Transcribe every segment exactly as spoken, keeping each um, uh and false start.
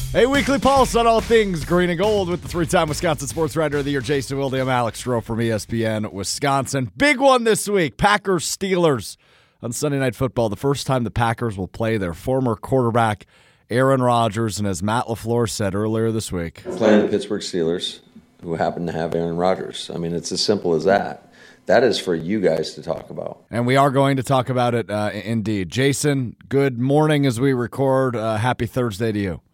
A weekly pulse on all things green and gold with the three-time Wisconsin Sports Writer of the Year, Jason Wilde. I'm Alex Stroh from E S P N Wisconsin. Big one this week, Packers-Steelers on Sunday Night Football. The first time the Packers will play their former quarterback, Aaron Rodgers, and as Matt LaFleur said earlier this week, playing the Pittsburgh Steelers, who happen to have Aaron Rodgers. I mean, it's as simple as that. That is for you guys to talk about. And we are going to talk about it uh, indeed. Jason, good morning as we record. Uh, happy Thursday to you.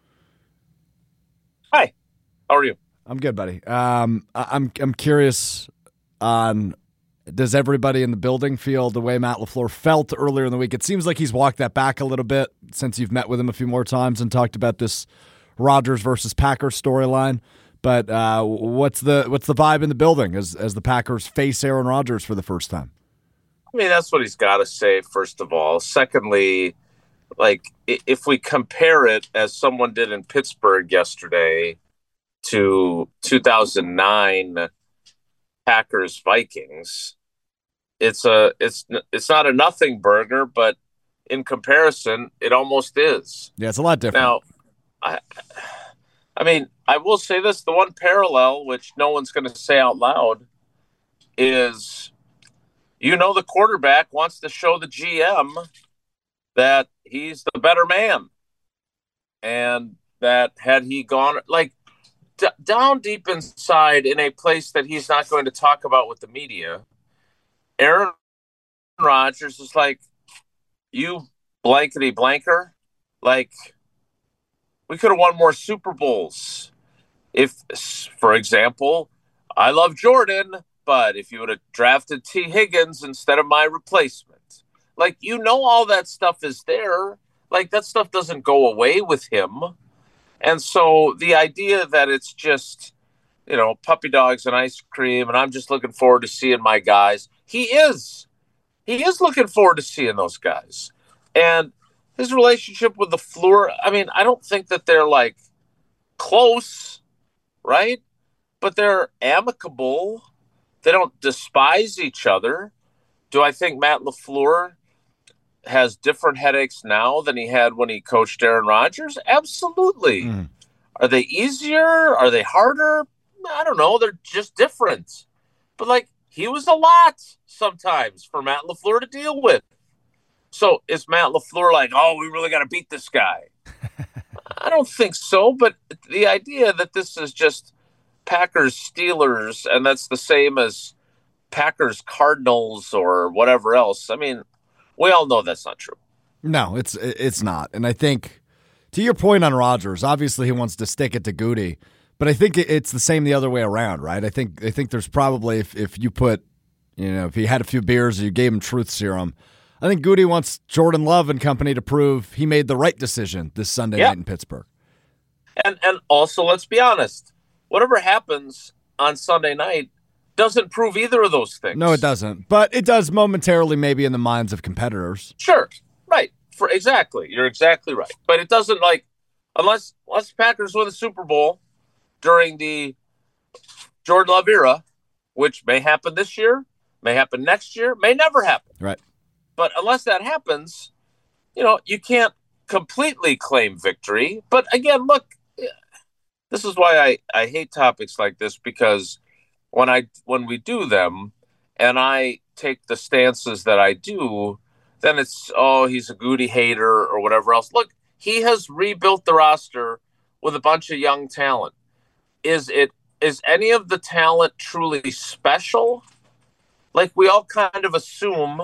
Hi, how are you? I'm good, buddy. Um, I- I'm I'm curious on, does everybody in the building feel the way Matt LaFleur felt earlier in the week? It seems like he's walked that back a little bit since you've met with him a few more times and talked about this Rodgers versus Packers storyline. But uh, what's the what's the vibe in the building as as the Packers face Aaron Rodgers for the first time? I mean, that's what he's got to say, first of all. Secondly, like, if we compare it, as someone did in Pittsburgh yesterday, to two thousand nine Packers Vikings, it's a it's it's not a nothing burger, but in comparison, it almost is. Yeah, it's a lot different. Now, I I mean, I will say this: the one parallel, which no one's going to say out loud, is, you know, the quarterback wants to show the G M that he's the better man, and that had he gone like d- down deep inside in a place that he's not going to talk about with the media, Aaron Rodgers is like, you blankety blanker, like, we could have won more Super Bowls if, for example, I love Jordan, but if you would have drafted T. Higgins instead of my replacement. Like, you know, all that stuff is there. Like, that stuff doesn't go away with him. And so the idea that it's just, you know, puppy dogs and ice cream, and I'm just looking forward to seeing my guys. He is. He is looking forward to seeing those guys. And his relationship with LaFleur, I mean, I don't think that they're, like, close, right? But they're amicable. They don't despise each other. Do I think Matt LaFleur has different headaches now than he had when he coached Aaron Rodgers? Absolutely. Mm. Are they easier? Are they harder? I don't know. They're just different. But, like, he was a lot sometimes for Matt LaFleur to deal with. So is Matt LaFleur like, oh, we really got to beat this guy? I don't think so. But the idea that this is just Packers Steelers and that's the same as Packers Cardinals or whatever else, I mean, we all know that's not true. No, it's it's not. And I think, to your point on Rodgers, obviously he wants to stick it to Goody, but I think it's the same the other way around, right? I think I think there's probably, if, if you put, you know, if he had a few beers or you gave him truth serum, I think Goody wants Jordan Love and company to prove he made the right decision this Sunday yeah. night in Pittsburgh. And and also, let's be honest, whatever happens on Sunday night doesn't prove either of those things. No, it doesn't. But it does momentarily, maybe in the minds of competitors. Sure. Right. For exactly. You're exactly right. But it doesn't, like, unless unless Packers win the Super Bowl during the Jordan Love era, which may happen this year, may happen next year, may never happen. Right. But unless that happens, you know, you can't completely claim victory. But again, look, this is why I, I hate topics like this, because when I when we do them and I take the stances that I do, then it's, oh, he's a Goody hater or whatever else. Look, he has rebuilt the roster with a bunch of young talent. Is it is any of the talent truly special? Like, we all kind of assume,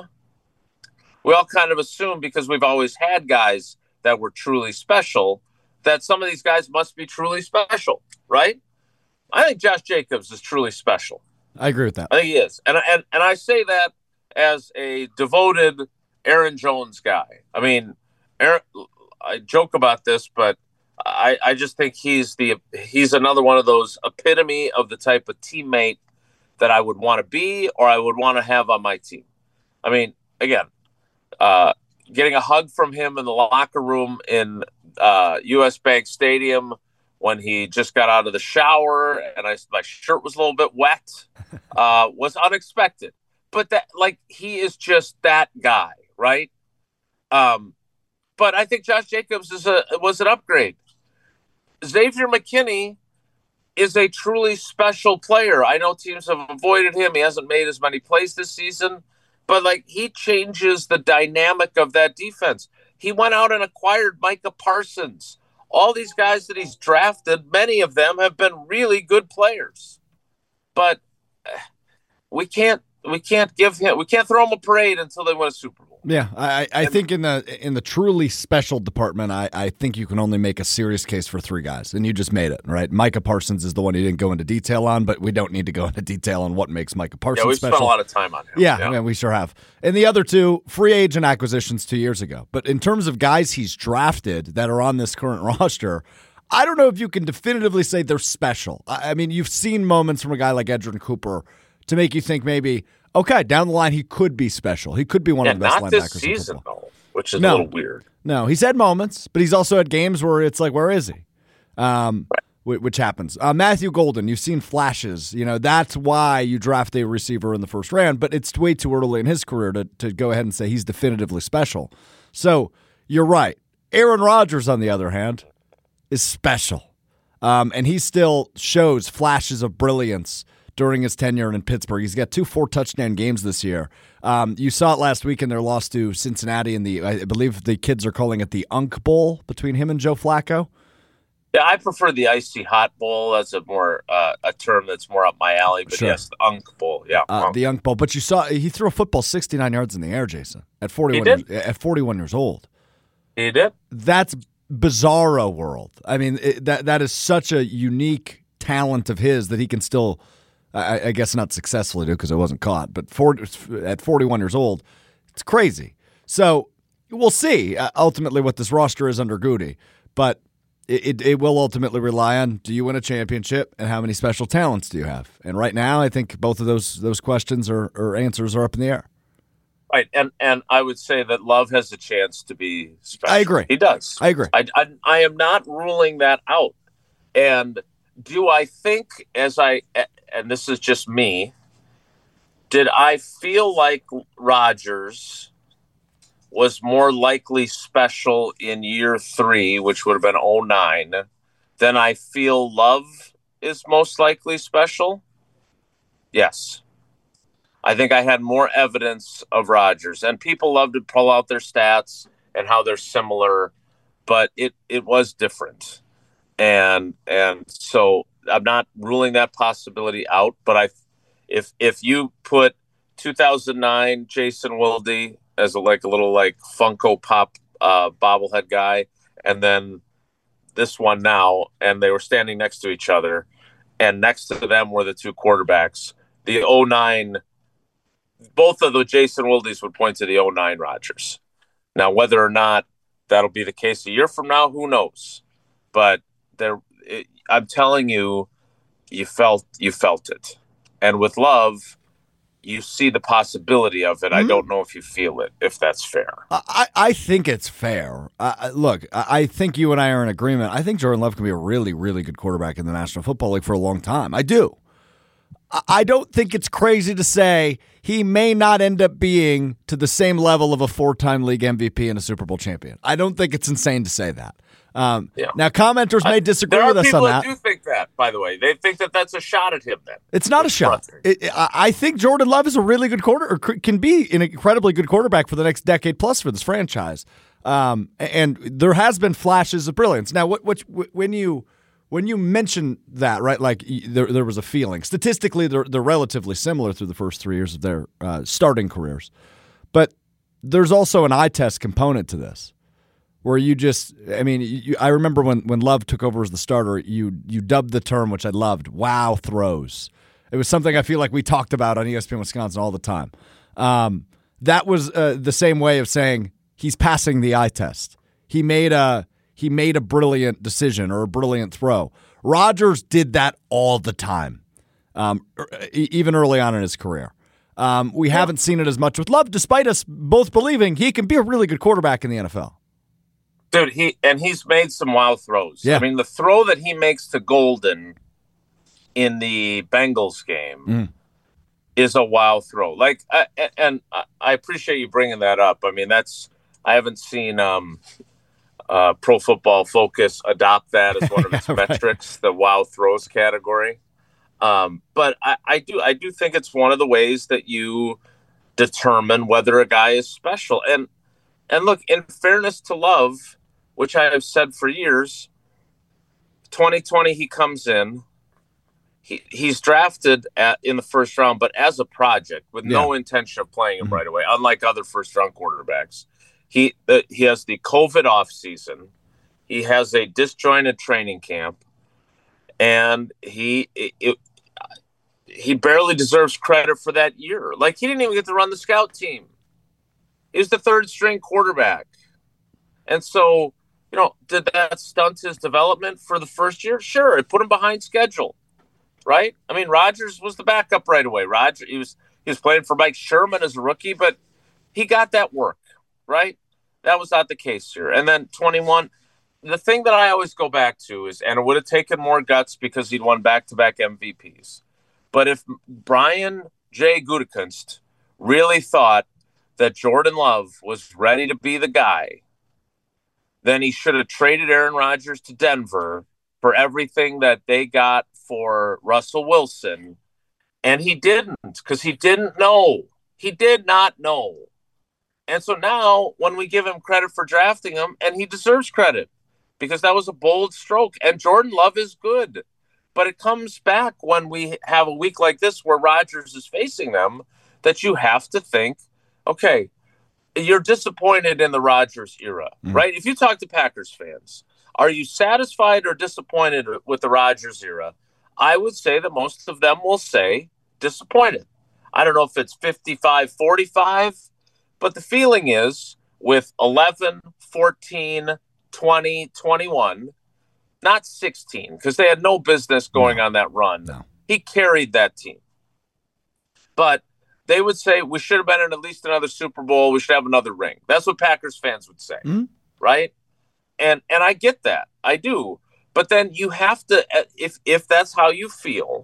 we all kind of assume because we've always had guys that were truly special, that some of these guys must be truly special, right? I think Josh Jacobs is truly special. I agree with that. I think he is. And and and I say that as a devoted Aaron Jones guy. I mean, Aaron, I joke about this, but I, I just think he's the he's another one of those epitome of the type of teammate that I would want to be or I would want to have on my team. I mean, again, uh, getting a hug from him in the locker room in uh, U S Bank Stadium when he just got out of the shower and I, my shirt was a little bit wet uh, was unexpected. But that, like, he is just that guy, right? Um, but I think Josh Jacobs is a was an upgrade. Xavier McKinney is a truly special player. I know teams have avoided him. He hasn't made as many plays this season, but like he changes the dynamic of that defense. He went out and acquired Micah Parsons. All these guys that he's drafted, many of them have been really good players. But we can't we can't give him we can't throw him a parade until they win a Super Bowl. Yeah, I, I think in the in the truly special department, I, I think you can only make a serious case for three guys, and you just made it, right? Micah Parsons is the one you didn't go into detail on, but we don't need to go into detail on what makes Micah Parsons yeah, we special. spent a lot of time on him. Yeah, yeah. yeah, we sure have. And the other two, free agent acquisitions two years ago. But in terms of guys he's drafted that are on this current roster, I don't know if you can definitively say they're special. I, I mean, you've seen moments from a guy like Edgerrin Cooper to make you think maybe, okay, down the line he could be special. He could be one yeah, of the best not linebackers this season, in football. though, which is No. a little weird. No, he's had moments, but he's also had games where it's like, where is he? Um, right. Which happens. Uh, Matthew Golden, you've seen flashes. You know, that's why you draft a receiver in the first round, but it's way too early in his career to, to go ahead and say he's definitively special. So you're right. Aaron Rodgers, on the other hand, is special. Um, and he still shows flashes of brilliance during his tenure in Pittsburgh. He's got two four-touchdown games this year. Um, you saw it last week in their loss to Cincinnati in the, I believe the kids are calling it the Unk Bowl between him and Joe Flacco. Yeah, I prefer the Icy Hot Bowl. That's a more uh, a term that's more up my alley. But Sure. yes, the Unk Bowl. Yeah, Uh, Unk. the Unk Bowl. But you saw he threw a football sixty-nine yards in the air, Jason, at forty-one, He did? Years, at forty-one years old. He did. That's bizarro world. I mean, it, that that is such a unique talent of his that he can still, I, I guess not successfully do because it wasn't caught, but for, at forty-one years old, it's crazy. So we'll see uh, ultimately what this roster is under Goody, but it, it, it will ultimately rely on, do you win a championship and how many special talents do you have? And right now, I think both of those those questions or, or answers are up in the air. Right, and and I would say that Love has a chance to be special. I agree. He does. I agree. I, I, I am not ruling that out. And do I think, as I, and this is just me, did I feel like Rodgers was more likely special in year three, which would have been oh nine, than I feel Love is most likely special? Yes. I think I had more evidence of Rodgers, and people love to pull out their stats and how they're similar, but it, it was different. And, and so I'm not ruling that possibility out, but I, if, if you put two thousand nine Jason Wilde as a, like a little like Funko Pop uh, bobblehead guy, and then this one now, and they were standing next to each other, and next to them were the two quarterbacks. The oh nine, both of the Jason Wildes would point to the oh nine Rodgers. Now, whether or not that'll be the case a year from now, who knows? But there, it, I'm telling you, you felt you felt it, and with Love, you see the possibility of it. Mm-hmm. I don't know if you feel it, if that's fair. I, I think it's fair. Uh, look, I think you and I are in agreement. I think Jordan Love can be a really, really good quarterback in the National Football League for a long time. I do. I don't think it's crazy to say he may not end up being to the same level of a four-time league M V P and a Super Bowl champion. I don't think it's insane to say that. Um, yeah. Now, commenters may disagree I, with us on that. There are people that do think that, by the way. They think that that's a shot at him then. It's not a shot. It, I think Jordan Love is a really good quarter, or can be an incredibly good quarterback for the next decade plus for this franchise. Um, and there has been flashes of brilliance. Now, what, what when you when you mention that, right, like there there was a feeling. Statistically, they're, they're relatively similar through the first three years of their uh, starting careers. But there's also an eye test component to this. Where you just, I mean, you, I remember when, when Love took over as the starter, you you dubbed the term, which I loved, wow throws. It was something I feel like we talked about on E S P N Wisconsin all the time. Um, that was uh, the same way of saying he's passing the eye test. He made a he made a brilliant decision or a brilliant throw. Rodgers did that all the time, um, even early on in his career. Um, we yeah. haven't seen it as much with Love, despite us both believing he can be a really good quarterback in the N F L. Dude, he and he's made some wild throws. Yeah. I mean, the throw that he makes to Golden in the Bengals game mm. is a wild throw. Like, I, and I appreciate you bringing that up. I mean, that's I haven't seen um, uh, Pro Football Focus adopt that as one of its right. metrics, the wow throws category. Um, but I, I do I do think it's one of the ways that you determine whether a guy is special. And and look, in fairness to Love, which I have said for years, twenty twenty he comes in. He he's drafted at, in the first round, but as a project with yeah. no intention of playing him mm-hmm. right away, unlike other first round quarterbacks. He uh, he has the COVID offseason. He has a disjointed training camp, and he it, it, he barely deserves credit for that year. Like, he didn't even get to run the scout team. He was the third string quarterback. And so, you know, did that stunt his development for the first year? Sure, it put him behind schedule. Right? I mean, Rodgers was the backup right away. Rodgers, he was he was playing for Mike Sherman as a rookie, but he got that work, right? That was not the case here. And then twenty-one, the thing that I always go back to is, and it would have taken more guts because he'd won back-to-back M V Ps. But if Brian J. Gutekunst really thought that Jordan Love was ready to be the guy, then he should have traded Aaron Rodgers to Denver for everything that they got for Russell Wilson. And he didn't, because he didn't know. He did not know. And so now when we give him credit for drafting him, and he deserves credit because that was a bold stroke, and Jordan Love is good. But it comes back when we have a week like this where Rodgers is facing them, that you have to think, okay, you're disappointed in the Rodgers era, mm. right? If you talk to Packers fans, are you satisfied or disappointed with the Rodgers era? I would say that most of them will say disappointed. I don't know if it's fifty-five forty-five, but the feeling is with eleven, fourteen, twenty, twenty-one, not sixteen, because they had no business going no. on that run. No. He carried that team. But they would say we should have been in at least another Super Bowl. We should have another ring. That's what Packers fans would say, mm-hmm. right? And and I get that. I do. But then you have to, if if that's how you feel,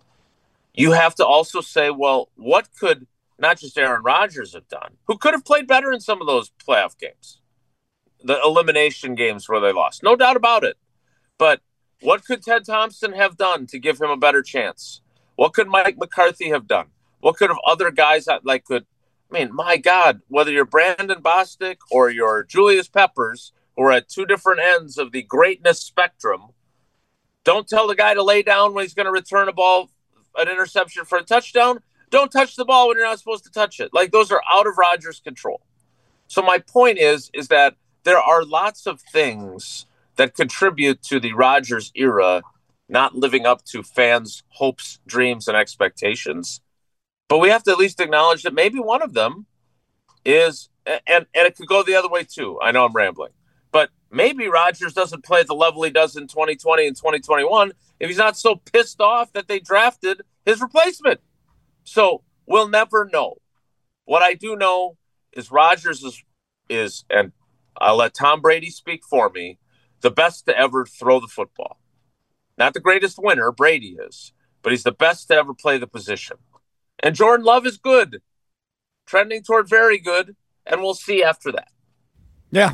you have to also say, well, what could not just Aaron Rodgers have done, who could have played better in some of those playoff games, the elimination games where they lost, no doubt about it. But what could Ted Thompson have done to give him a better chance? What could Mike McCarthy have done? What could have other guys that like could? I mean, my God, whether you're Brandon Bostic or you're Julius Peppers, who are at two different ends of the greatness spectrum, don't tell the guy to lay down when he's going to return a ball, an interception for a touchdown. Don't touch the ball when you're not supposed to touch it. Like, those are out of Rodgers' control. So my point is, is that there are lots of things that contribute to the Rodgers era not living up to fans' hopes, dreams, and expectations. But we have to at least acknowledge that maybe one of them is, and, and it could go the other way too. I know I'm rambling. But maybe Rodgers doesn't play at the level he does in twenty twenty and twenty twenty-one if he's not so pissed off that they drafted his replacement. So we'll never know. What I do know is Rodgers is, is, and I'll let Tom Brady speak for me, the best to ever throw the football. Not the greatest winner, Brady is, but he's the best to ever play the position. And Jordan Love is good, trending toward very good, and we'll see after that. Yeah.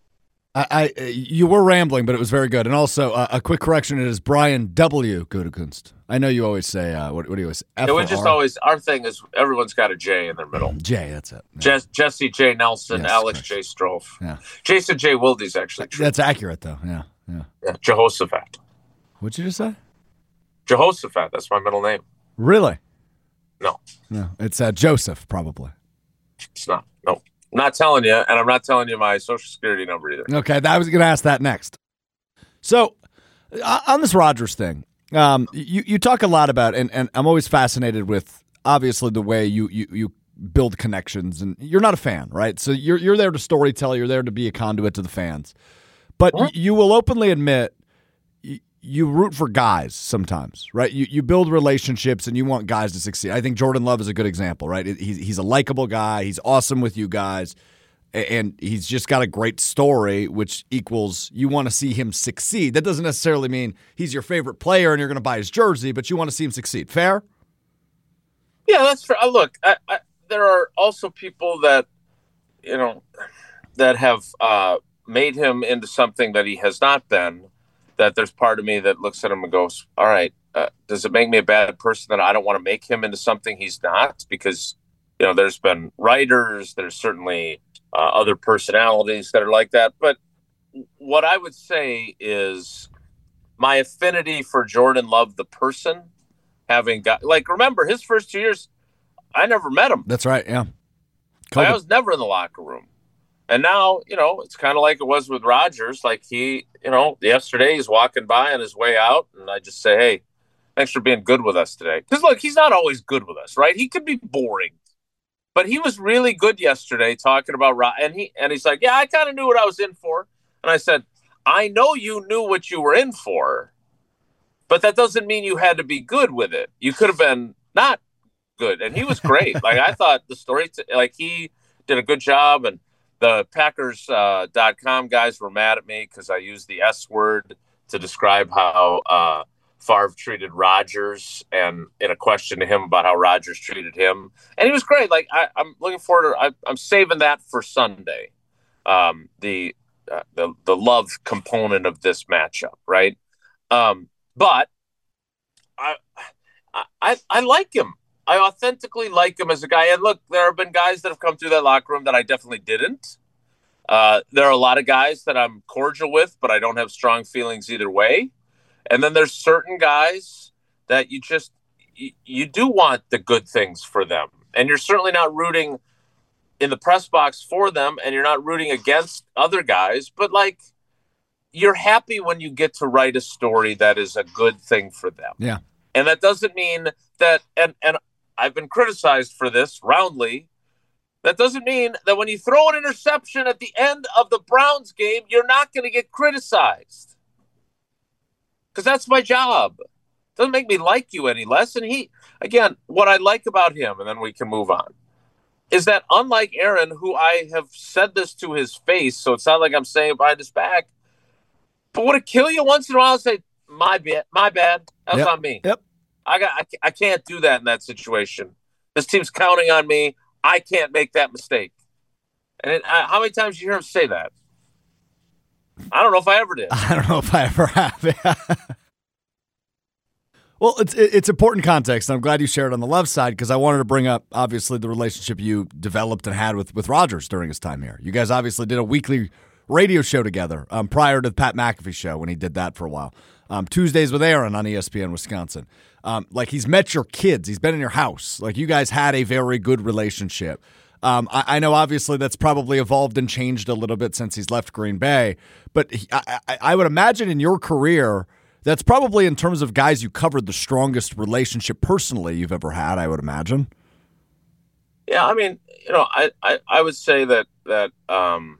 I, I you were rambling, but it was very good. And also, uh, a quick correction: it is Brian W. Gutekunst. I know you always say uh, what, what do you always? F it was just always our thing is everyone's got a J in their middle. J, that's it. Yeah. Jess, Jesse J. Nelson, yes, Alex correct. J. Strofe, yeah. Jason J. Wilde's actually true. That's accurate though. Yeah, yeah. yeah. Jehoshaphat. What'd you just say? Jehoshaphat. That's my middle name. Really? No. No, it's uh, Joseph probably. It's not. No. I'm not telling you, and I'm not telling you my social security number either. Okay, I was going to ask that next. So, uh, on this Rodgers thing, um, you, you talk a lot about, and, and I'm always fascinated with, obviously, the way you, you, you build connections, and you're not a fan, right? So you're you're there to storytell, you're there to be a conduit to the fans. But huh? y- you will openly admit y- you root for guys sometimes, right? You you build relationships and you want guys to succeed. I think Jordan Love is a good example, right? He's he's a likable guy. He's awesome with you guys, and he's just got a great story, which equals you want to see him succeed. That doesn't necessarily mean he's your favorite player and you're going to buy his jersey, but you want to see him succeed. Fair? Yeah, that's fair. Look, I, I, there are also people that you know that have uh, made him into something that he has not been, that there's part of me that looks at him and goes, all right, uh, does it make me a bad person that I don't want to make him into something he's not? Because, you know, there's been writers, there's certainly uh, other personalities that are like that. But what I would say is my affinity for Jordan Love, the person, having got, like, remember his first two years, I never met him. That's right. Yeah. Like, I was never in the locker room. And now, you know, it's kind of like it was with Rodgers. Like he, you know, yesterday he's walking by on his way out, and I just say, hey, thanks for being good with us today. Because, look, he's not always good with us, right? He could be boring. But he was really good yesterday talking about Rod. And, he, and he's like, yeah, I kind of knew what I was in for. And I said, I know you knew what you were in for, but that doesn't mean you had to be good with it. You could have been not good. And he was great. Like, I thought the story, t- like, he did a good job. And the Packers dot com uh, guys were mad at me because I used the S word to describe how uh, Favre treated Rodgers, and in a question to him about how Rodgers treated him. And he was great. Like, I, I'm looking forward to, I, I'm saving that for Sunday. Um, the, uh, the, the love component of this matchup. Right. Um, but I, I, I like him. I authentically like him as a guy. And look, there have been guys that have come through that locker room that I definitely didn't. Uh, there are a lot of guys that I'm cordial with, but I don't have strong feelings either way. And then there's certain guys that you just, you, you do want the good things for them. And you're certainly not rooting in the press box for them, and you're not rooting against other guys. But, like, you're happy when you get to write a story that is a good thing for them. Yeah. And that doesn't mean that, and, and, I've been criticized for this roundly. That doesn't mean that when you throw an interception at the end of the Browns game, you're not going to get criticized. Because that's my job. It doesn't make me like you any less. And he, again, what I like about him, and then we can move on, is that unlike Aaron, who I have said this to his face, so it's not like I'm saying it behind his back, but would it kill you once in a while and say, my bad, my bad, that's yep. on me. Yep. I got. I, I can't do that in that situation. This team's counting on me. I can't make that mistake. And it, uh, how many times did you hear him say that? I don't know if I ever did. I don't know if I ever have. Well, it's it's important context. I'm glad you shared on the Love side because I wanted to bring up, obviously, the relationship you developed and had with, with Rodgers during his time here. You guys obviously did a weekly radio show together um, prior to the Pat McAfee show when he did that for a while. Um, Tuesdays with Aaron on E S P N Wisconsin. Um, like, he's met your kids. He's been in your house. Like, you guys had a very good relationship. Um, I, I know, obviously, that's probably evolved and changed a little bit since he's left Green Bay. But he, I, I, I would imagine in your career, that's probably, in terms of guys you covered, the strongest relationship personally you've ever had, I would imagine. Yeah, I mean, you know, I, I, I would say that, that um,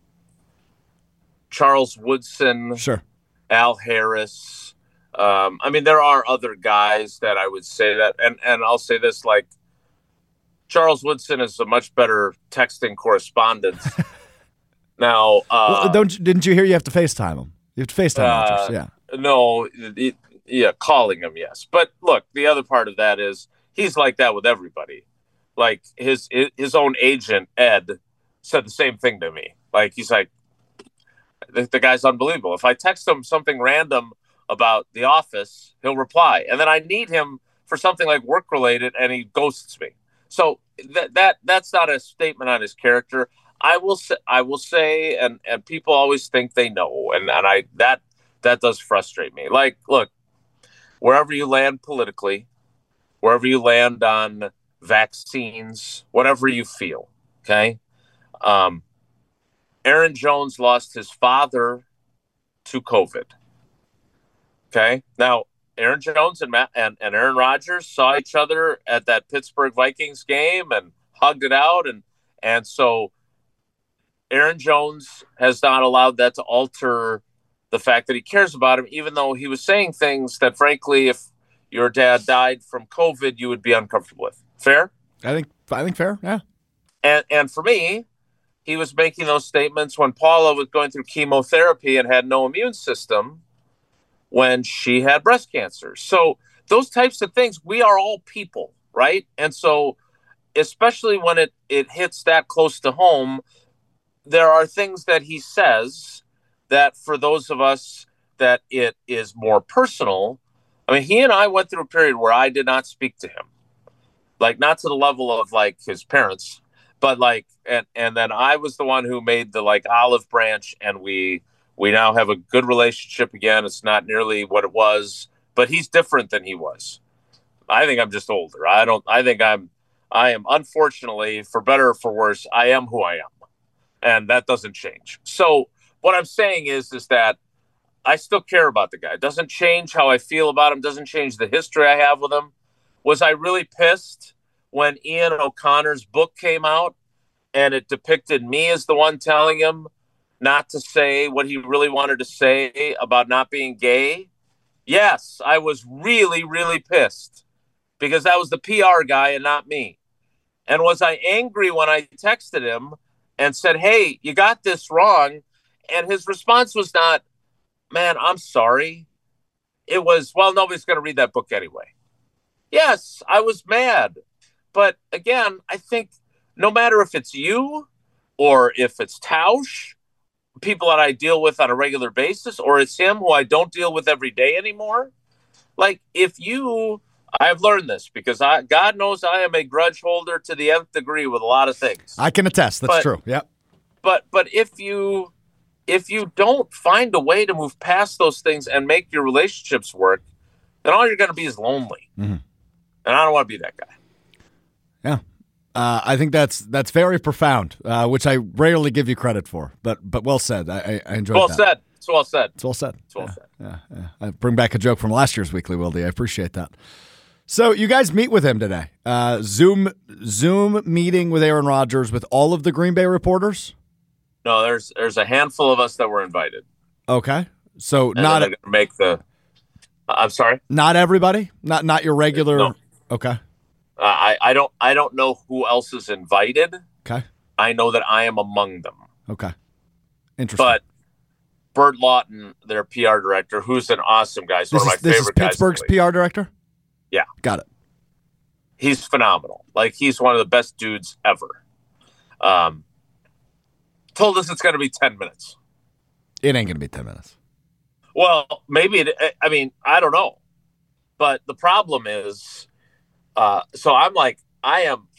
Charles Woodson, sure, Al Harris, Um, I mean, there are other guys that I would say that, and, and I'll say this, like, Charles Woodson is a much better texting correspondent. Now, uh, well, don't didn't you hear you have to FaceTime him? You have to FaceTime uh, Rodgers, yeah. No, it, yeah, calling him, yes. But look, the other part of that is he's like that with everybody. Like, his his own agent, Ed, said the same thing to me. Like, he's like, the, the guy's unbelievable. If I text him something random about The Office, he'll reply. And then I need him for something like work-related, and he ghosts me. So that that that's not a statement on his character. I will say, I will say, and, and people always think they know, and, and I that that does frustrate me. Like, look, wherever you land politically, wherever you land on vaccines, whatever you feel, okay? Um, Aaron Jones lost his father to COVID. Okay, now Aaron Jones and Matt and, and Aaron Rodgers saw each other at that Pittsburgh Vikings game and hugged it out, and and so Aaron Jones has not allowed that to alter the fact that he cares about him, even though he was saying things that, frankly, if your dad died from COVID, you would be uncomfortable with. Fair? I think I think fair, yeah. And and for me, he was making those statements when Paula was going through chemotherapy and had no immune system when she had breast cancer. So those types of things, we are all people, right? And so especially when it, it hits that close to home, there are things that he says that for those of us that it is more personal. I mean, he and I went through a period where I did not speak to him, like not to the level of like his parents, but like, and, and then I was the one who made the like olive branch, and we, we now have a good relationship again. It's not nearly what it was, but he's different than he was. I think I'm just older. I don't, I think I'm, I am, unfortunately, for better or for worse, I am who I am. And that doesn't change. So what I'm saying is, is that I still care about the guy. It doesn't change how I feel about him. Doesn't change the history I have with him. Was I really pissed when Ian O'Connor's book came out and it depicted me as the one telling him not to say what he really wanted to say about not being gay? Yes, I was really, really pissed because that was the P R guy and not me. And was I angry when I texted him and said, hey, you got this wrong? And his response was not, man, I'm sorry. It was, well, nobody's going to read that book anyway. Yes, I was mad. But again, I think no matter if it's you or if it's Tausch, people that I deal with on a regular basis, or it's him who I don't deal with every day anymore. Like if you, I've learned this because I, God knows I am a grudge holder to the nth degree with a lot of things. I can attest. That's but, true. Yep. But, but if you, if you don't find a way to move past those things and make your relationships work, then all you're going to be is lonely. Mm-hmm. And I don't want to be that guy. Yeah. Uh, I think that's that's very profound, uh, which I rarely give you credit for, but but well said. I, I enjoyed well that. Well said. It's well said. It's well said. It's well yeah, said. Yeah, yeah. I bring back a joke from last year's Weekly Wildy. I appreciate that. So you guys meet with him today. Uh, Zoom Zoom meeting with Aaron Rodgers with all of the Green Bay reporters? No, there's there's a handful of us that were invited. Okay. So and not a, make the I'm sorry? Not everybody? Not not your regular no. Okay. Uh, I, I don't I don't know who else is invited. Okay. I know that I am among them. Okay. Interesting. But Bert Lawton, their P R director, who's an awesome guy, he's this one of my is, this favorite is guys. Pittsburgh's P R director? Yeah. Got it. He's phenomenal. Like he's one of the best dudes ever. Um, told us it's going to be ten minutes. It ain't going to be ten minutes. Well, maybe it, I mean, I don't know. But the problem is Uh, so I'm like, I am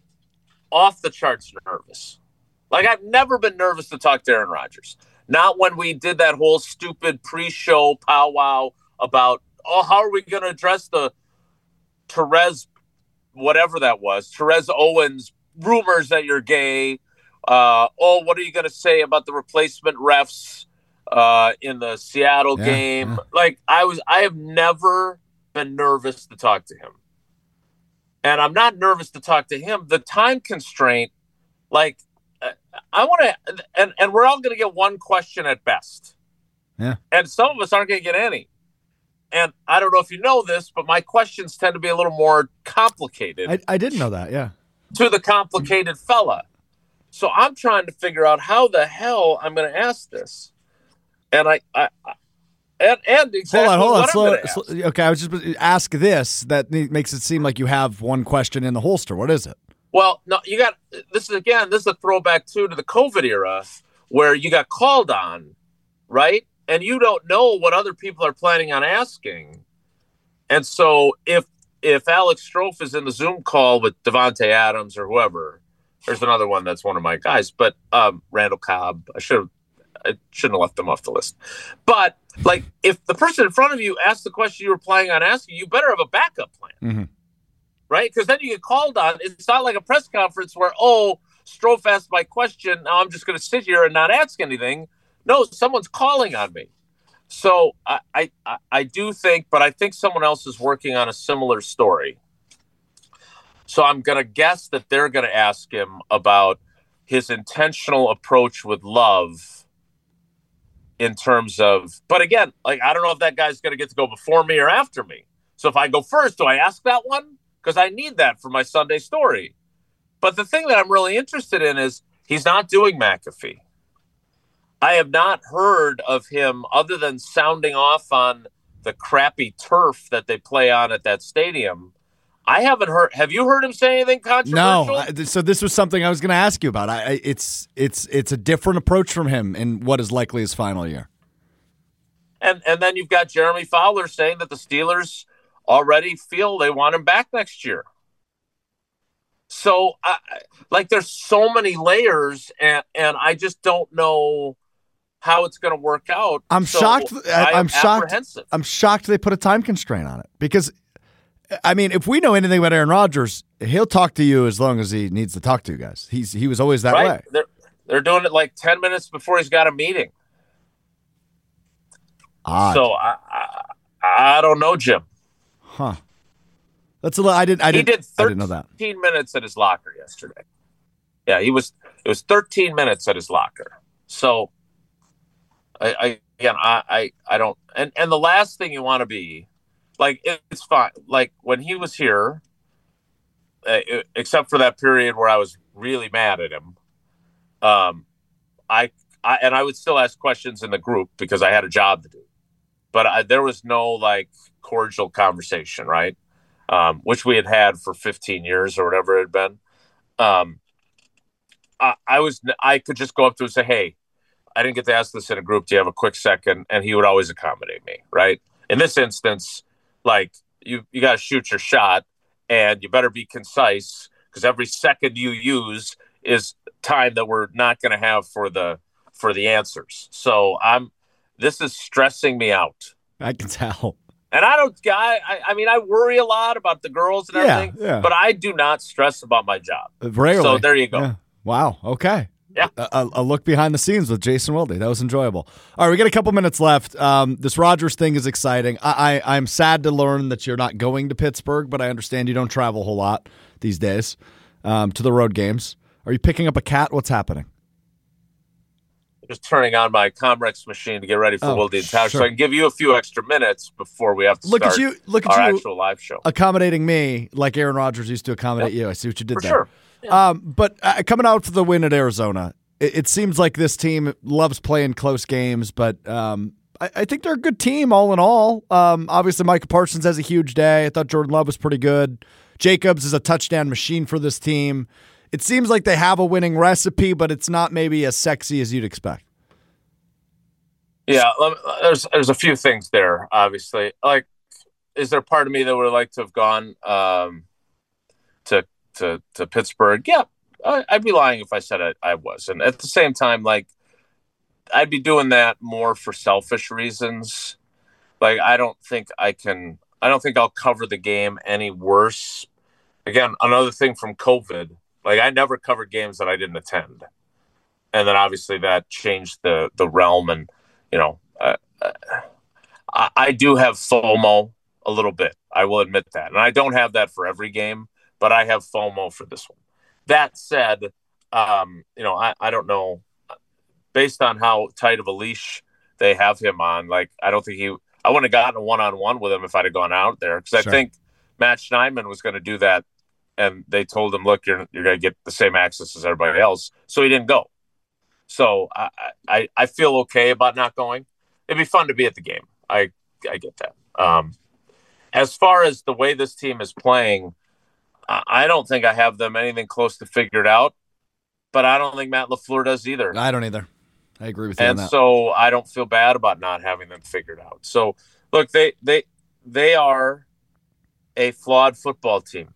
off the charts nervous. Like I've never been nervous to talk to Aaron Rodgers. Not when we did that whole stupid pre-show powwow about, oh, how are we going to address the Therese, whatever that was, Therese Owens rumors that you're gay. Uh, oh, what are you going to say about the replacement refs uh, in the Seattle yeah, game? Yeah. Like I was, I have never been nervous to talk to him. And I'm not nervous to talk to him. The time constraint, like, I want to, and, and we're all going to get one question at best. Yeah. And some of us aren't going to get any. And I don't know if you know this, but my questions tend to be a little more complicated. I, I didn't know that, yeah. To the complicated fella. So I'm trying to figure out how the hell I'm going to ask this. And I, I, I And, and exactly hold on, hold on. what Slow, I'm slow, okay, I was just ask this. That makes it seem like you have one question in the holster. What is it? Well, no, you got this is again. This is a throwback too to the COVID era, where you got called on, right? And you don't know what other people are planning on asking. And so if if Alex Strofe is in the Zoom call with Devontae Adams or whoever, there's another one that's one of my guys, but um, Randall Cobb. I should have. I shouldn't have left them off the list. But, like, if the person in front of you asked the question you were planning on asking, you better have a backup plan. Mm-hmm. Right? Because then you get called on. It's not like a press conference where, oh, Strofe asked my question. Now I'm just going to sit here and not ask anything. No, someone's calling on me. So I, I, I do think, but I think someone else is working on a similar story. So I'm going to guess that they're going to ask him about his intentional approach with love. In terms of, but again, like, I don't know if that guy's going to get to go before me or after me. So if I go first, do I ask that one? Because I need that for my Sunday story. But the thing that I'm really interested in is he's not doing McAfee. I have not heard of him other than sounding off on the crappy turf that they play on at that stadium. I haven't heard. Have you heard him say anything controversial? No. I, so this was something I was going to ask you about. I, I, it's it's it's a different approach from him in what is likely his final year. And and then you've got Jeremy Fowler saying that the Steelers already feel they want him back next year. So, I, like, there's so many layers, and, and I just don't know how it's going to work out. I'm so shocked. I, I'm shocked. I'm shocked they put a time constraint on it because, I mean, if we know anything about Aaron Rodgers, he'll talk to you as long as he needs to talk to you guys. He's he was always that right? way. They're they're doing it like ten minutes before he's got a meeting. Odd. So I, I I don't know, Jim. Huh. That's a little. I didn't. I didn't. He did thirteen I didn't know that. minutes at his locker yesterday. Yeah, he was. It was thirteen minutes at his locker. So, I, I again, I, I, I don't. And and the last thing you want to be, like, it, it's fine. Like when he was here, uh, it, except for that period where I was really mad at him. Um, I, I and I would still ask questions in the group because I had a job to do, but I, there was no like cordial conversation, right? Um, which we had had for fifteen years or whatever it had been. Um, I, I was, I could just go up to him and say, "Hey, I didn't get to ask this in a group. Do you have a quick second?" And he would always accommodate me, right? In this instance, like you, you got to shoot your shot, and you better be concise because every second you use is time that we're not going to have for the for the answers. So I'm, this is stressing me out. I can tell. And I don't, I, I mean, I worry a lot about the girls and Yeah, everything, yeah. but I do not stress about my job. Rarely. So there you go. Yeah. Wow. Okay. Yeah. A, a look behind the scenes with Jason Wilde. That was enjoyable. All right, we got a couple minutes left. Um, this Rodgers thing is exciting. I, I, I'm sad to learn that you're not going to Pittsburgh, but I understand you don't travel a whole lot these days um, to the road games. Are you picking up a cat? What's happening? Just turning on my Comrex machine to get ready for Oh, Wilde and Tausch, sure. so I can give you a few extra minutes before we have to Look start at you! Look at our you actual live show. accommodating me like Aaron Rodgers used to accommodate Yep. you. I see what you did For there. sure. Yeah. Um, but uh, coming out for the win at Arizona, it, it seems like this team loves playing close games, but um, I, I think they're a good team all in all. Um, obviously, Micah Parsons has a huge day. I thought Jordan Love was pretty good. Jacobs is a touchdown machine for this team. It seems like they have a winning recipe, but it's not maybe as sexy as you'd expect. Yeah, let me- there's there's a few things there. Obviously, like, is there part of me that would like to have gone um, to to to Pittsburgh? Yeah, I, I'd be lying if I said I, I was. And at the same time, like, I'd be doing that more for selfish reasons. Like, I don't think I can. I don't think I'll cover the game any worse. Again, another thing from COVID. Like, I never covered games that I didn't attend, and then obviously that changed the the realm. And you know, uh, uh, I, I do have FOMO a little bit. I will admit that. And I don't have that for every game, but I have FOMO for this one. That said, um, you know, I, I don't know, based on how tight of a leash they have him on, like, I don't think he, I wouldn't have gotten a one-on-one with him if I'd have gone out there. Because Sure. I think Matt Schneidman was going to do that. And they told him, look, you're, you're going to get the same access as everybody else. So he didn't go. So I, I I feel okay about not going. It'd be fun to be at the game. I I get that. Um, as far as the way this team is playing, I I don't think I have them anything close to figured out. But I don't think Matt LaFleur does either. I don't either. I agree with you on And that. so I don't feel bad about not having them figured out. So look, they they they are a flawed football team.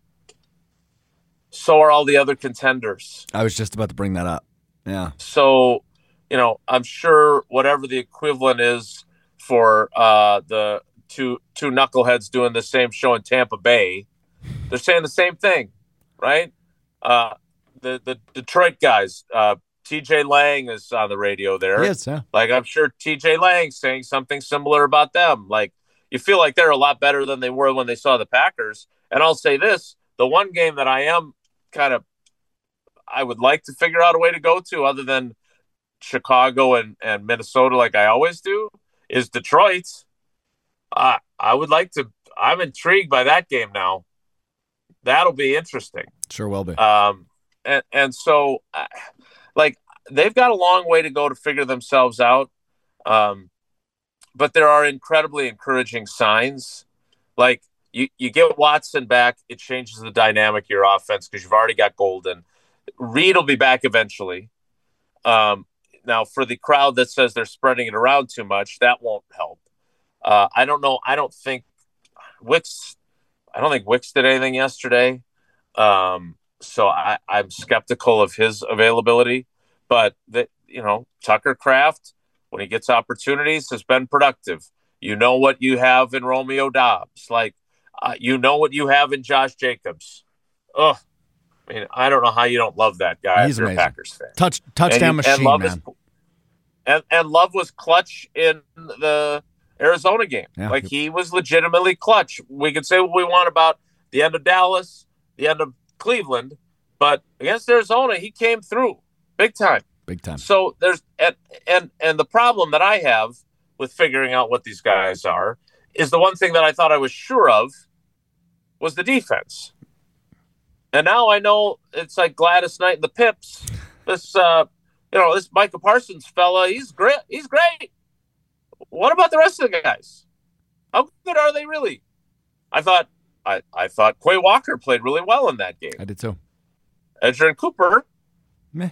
So are all the other contenders. I was just about to bring that up. Yeah. So, you know, I'm sure whatever the equivalent is for uh, the two two knuckleheads doing the same show in Tampa Bay, they're saying the same thing, right? Uh, the the Detroit guys, uh, T J Lang is on the radio there. Yes, yeah. Like, I'm sure T J Lang's saying something similar about them. Like, you feel like they're a lot better than they were when they saw the Packers. And I'll say this, the one game that I am kind of, I would like to figure out a way to go to other than Chicago and, and Minnesota, like I always do, is Detroit. Uh, I would like to, I'm intrigued by that game now. That'll be interesting. Sure will be. Um, and, and so, uh, like, they've got a long way to go to figure themselves out. Um, but there are incredibly encouraging signs. Like, you, you get Watson back, it changes the dynamic of your offense because you've already got Golden. Reed will be back eventually. Um, now, for the crowd that says they're spreading it around too much, that won't help. Uh, I don't know. I don't think Wicks. I don't think Wicks did anything yesterday. Um, so I, I'm skeptical of his availability. But that you know, Tucker Kraft, when he gets opportunities, has been productive. You know what you have in Romeo Doubs. Like, uh, you know what you have in Josh Jacobs. Ugh. I mean, I don't know how you don't love that guy. He's if you're amazing. a Packers fan. Touch, touchdown and, machine, and Love man. Is, and, and Love was clutch in the Arizona game. Yeah. Like, he was legitimately clutch. We can say what we want about the end of Dallas, the end of Cleveland, but against Arizona, he came through big time. Big time. So there's and and and the problem that I have with figuring out what these guys are is the one thing that I thought I was sure of was the defense. And now I know it's like Gladys Knight and the Pips. This, uh, you know, this Micah Parsons fella, he's great. He's great. What about the rest of the guys? How good are they really? I thought, I, I thought Quay Walker played really well in that game. I did too. Edgerrin Cooper, meh.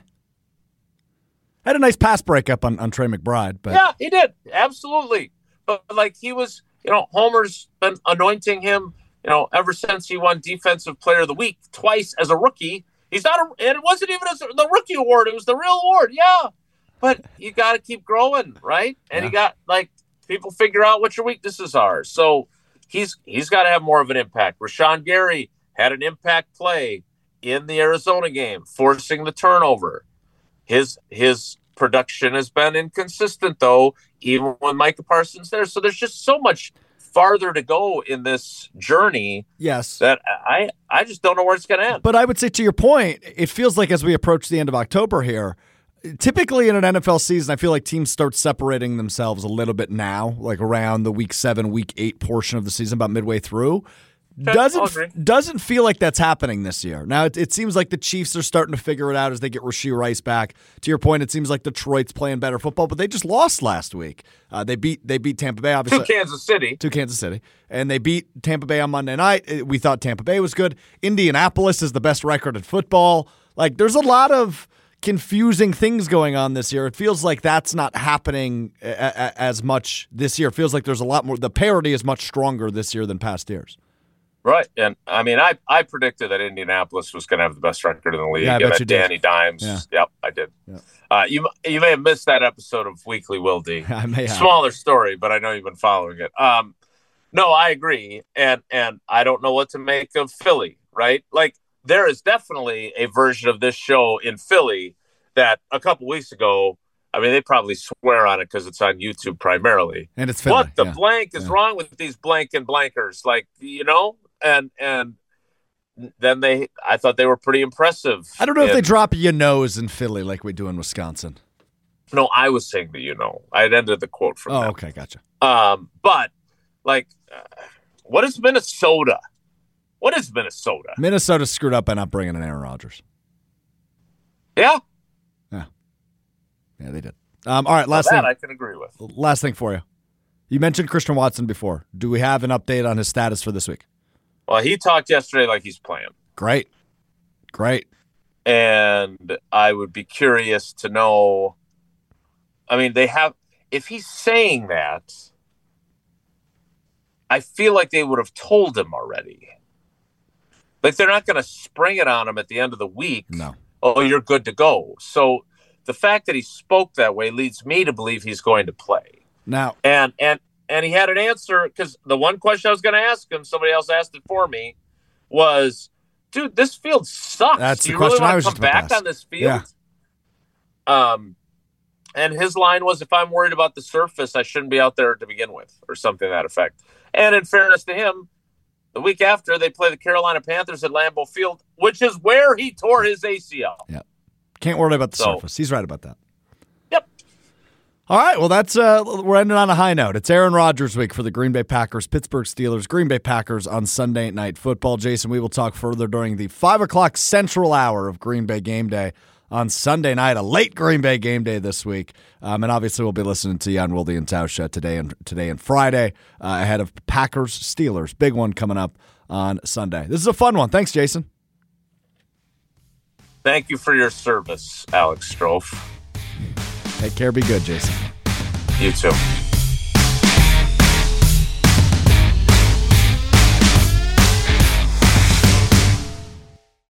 Had a nice pass breakup on, on Trey McBride, but yeah, he did absolutely. But like he was, you know, Homer's been anointing him. You know, ever since he won Defensive Player of the Week twice as a rookie, he's not, a, and it wasn't even as the rookie award; it was the real award. Yeah, but you got to keep growing, right? And yeah. you got like people figure out what your weaknesses are. So he's he's got to have more of an impact. Rashawn Gary had an impact play in the Arizona game, forcing the turnover. His his production has been inconsistent, though, even when Micah Parsons there. So there's just so much farther to go in this journey. Yes. That I, I just don't know where it's going to end. But I would say to your point, it feels like as we approach the end of October here, typically in an N F L season, I feel like teams start separating themselves a little bit now, like around the week seven, week eight portion of the season, about midway through. Doesn't doesn't feel like that's happening this year. Now, it, it seems like the Chiefs are starting to figure it out as they get Rashee Rice back. To your point, it seems like Detroit's playing better football, but they just lost last week. Uh, they beat they beat Tampa Bay, obviously. To Kansas City. To Kansas City. And they beat Tampa Bay on Monday night. We thought Tampa Bay was good. Indianapolis is the best record in football. Like, there's a lot of confusing things going on this year. It feels like that's not happening a- a- as much this year. It feels like there's a lot more. The parity is much stronger this year than past years. Right. And I mean, I, I predicted that Indianapolis was going to have the best record in the league. Yeah, I and bet that you did. Danny Dimes. Yeah. Yep, I did. Yeah. Uh, you you may have missed that episode of Weekly Will D. I may have. Smaller story, but I know you've been following it. Um, no, I agree. And, and I don't know what to make of Philly, right? Like, there is definitely a version of this show in Philly that a couple weeks ago, I mean, they probably swear on it because it's on YouTube primarily. And it's Philly. What the yeah. blank is yeah. wrong with these blank and blankers? Like, you know? And and then they, I thought they were pretty impressive. I don't know in, if they drop your nose in Philly like we do in Wisconsin. No, I was saying that, you know. I had ended the quote from Oh, them. okay, gotcha. Um, but, like, uh, what is Minnesota? What is Minnesota? Minnesota screwed up by not bringing in Aaron Rodgers. Yeah. Yeah. Yeah, they did. Um, all right, last that thing. I can agree with. Last thing for you. You mentioned Christian Watson before. Do we have an update on his status for this week? Well, he talked yesterday like he's playing. Great. Great. And I would be curious to know, I mean, they have, if he's saying that, I feel like they would have told him already. Like, they're not going to spring it on him at the end of the week. No. Oh, you're good to go. So the fact that he spoke that way leads me to believe he's going to play. Now, And, and, and he had an answer, because the one question I was going to ask him, somebody else asked it for me, was, dude, this field sucks. That's Do the you really question I want was to just come about to back ask. on this field? Yeah. Um, and his line was, if I'm worried about the surface, I shouldn't be out there to begin with, or something to that effect. And in fairness to him, the week after, they play the Carolina Panthers at Lambeau Field, which is where he tore his A C L. yeah. Can't worry about the So- surface. He's right about that. Yep. All right, well, that's uh, we're ending on a high note. It's Aaron Rodgers week for the Green Bay Packers, Pittsburgh Steelers, Green Bay Packers on Sunday Night Football. Jason, we will talk further during the five o'clock Central hour of Green Bay Game Day on Sunday night, a late Green Bay game day this week. Um, and obviously, we'll be listening to Jan Wilde and Tausch today and today and Friday uh, ahead of Packers Steelers. Big one coming up on Sunday. This is a fun one. Thanks, Jason. Thank you for your service, Alex Strofe. Take care. Be good, Jason. You too.